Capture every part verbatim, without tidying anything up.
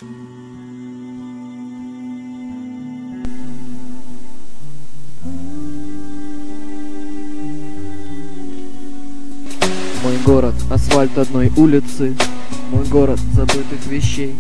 Мой город, асфальт одной улицы, мой город забытых вещей,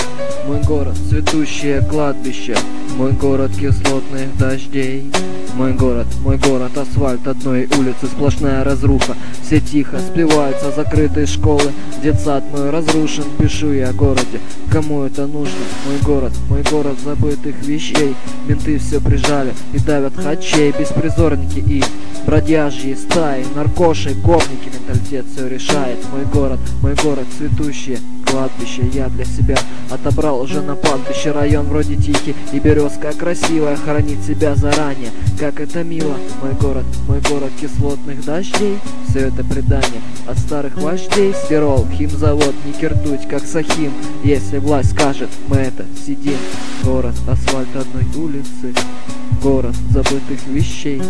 мой город, цветущее кладбище, мой город кислотных дождей. Мой город, мой город, асфальт одной улицы, сплошная разруха. Все тихо, сплеваются закрытые школы. Детсад мой разрушен, пишу я о городе. Кому это нужно? Мой город, мой город забытых вещей. Менты все прижали и давят хачей. Беспризорники и бродяжьи стаи, наркоши, гопники, менталитет все решает. Мой город, мой город, цветущее кладбище. Я для себя отобрал уже на пастбище. Район вроде тихий и березка красивая, хоронит себя заранее, как это мило. Мой город, мой город кислотных дождей. Все это предание от старых вождей. Стирол, химзавод, не кирдуть, как Сахим. Если власть скажет, мы это сидим. Город, асфальт одной улицы, город забытых вещей,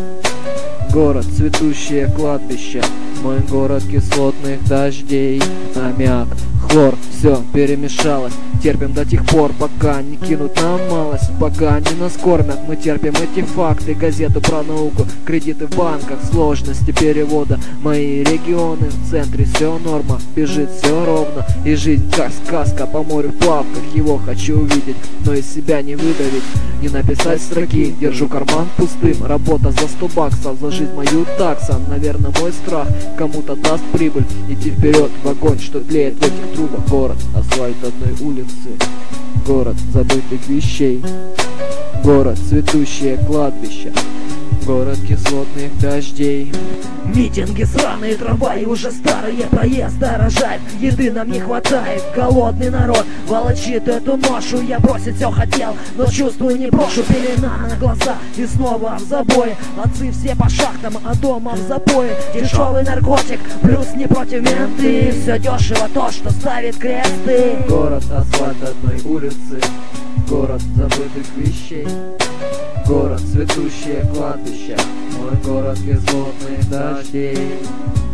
город, цветущее кладбище, мой город кислотных дождей. Аммиак, хлор, все перемешалось. Терпим до тех пор, пока не кинут нам малость, пока не нас кормят. Мы терпим эти факты, газеты про науку, кредиты в банках, сложности перевода. Мои регионы, в центре все норма, бежит все ровно. И жизнь как сказка, по морю в плавках. Его хочу увидеть, но из себя не выдавить, не написать строки. Держу карман пустым, работа за сто баксов, за жизнь мою такса. Наверное, мой страх кому-то даст прибыль. Идти вперед в огонь, что тлеет в этих трубах. Город, асфальт одной улицы, город забытых вещей, город, цветущее кладбище, город кислотных дождей. Митинги, сраные трамваи, уже старые, проезд дорожает, еды нам не хватает. Голодный народ волочит эту ношу. Я бросить все хотел, но чувствую не брошу. Пелена на глаза и снова в забое. Отцы все по шахтам, а дома в запое. Дешевый наркотик, плюс не против менты. Все дешево то, что ставит кресты. Город, асфальт одной улицы, город забытых вещей, город, цветущее кладбище, мой город кислотных дождей.